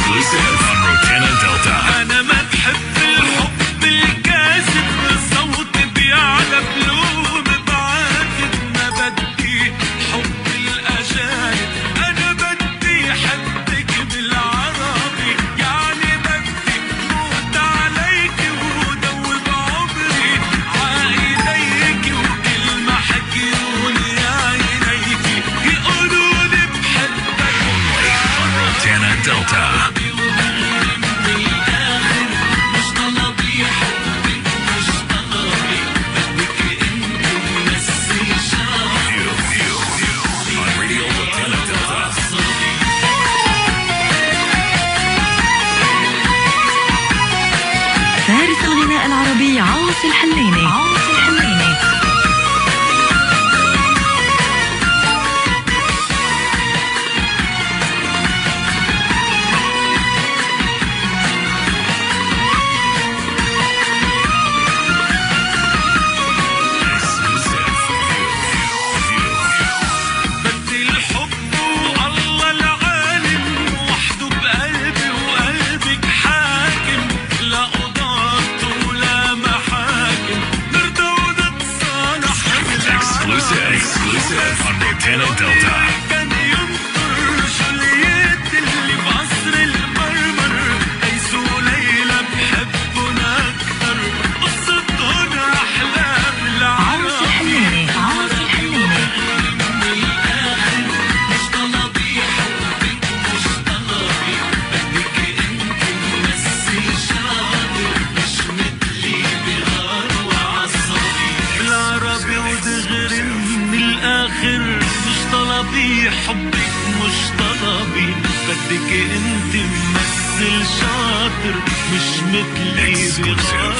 Exclusive on Rotana Delta. أنا ما بحب الحب الكاذب، صوتي بيعلى بلوم بعاتب، ما بدي حب الأجانب، أنا بدي حبك بالعربي، يعني بدي موت عليك ودوب عمري عايديك، وكلمة حكيوني عينيكي يقولولي بحبك On Rotana Delta. فارس الغناء العربي عاصي الحليني. بدي الحب والله العالم وحده بقلبي وقلبك حاكم، لا قضاة ولا محاكم، نرضى ونتصالح Exclusive on Rotana Delta. كان ينطر جولييت اللي بعصر المرمر، قيس وليلى بحبنا أكثر، قصتهن أحلام عاصي الحليني. بالعربي ودغري من الآخر، مش طلبي حبك مش طلبي، بدك انت ممثل شاطر مش مثلي Exclusive